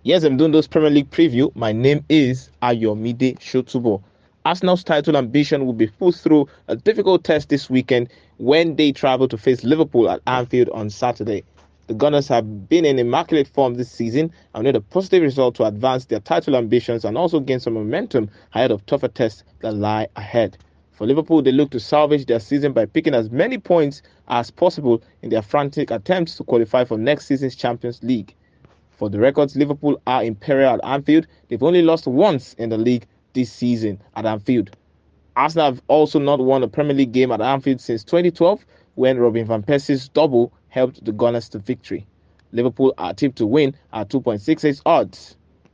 Yes, I'm doing those Premier League preview. My name is Ayomide Shotubo. Arsenal's title ambition will be put through a difficult test this weekend when they travel to face Liverpool at Anfield on Saturday. The Gunners have been in immaculate form this season and need a positive result to advance their title ambitions and also gain some momentum ahead of tougher tests that lie ahead. For Liverpool, they look to salvage their season by picking as many points as possible in their frantic attempts to qualify for next season's Champions League. For the records, Liverpool are imperial at Anfield. They've only lost once in the league this season at Anfield. Arsenal have also not won a Premier League game at Anfield since 2012 when Robin Van Persie's double helped the Gunners to victory. Liverpool are tipped to win at 2.68 odds.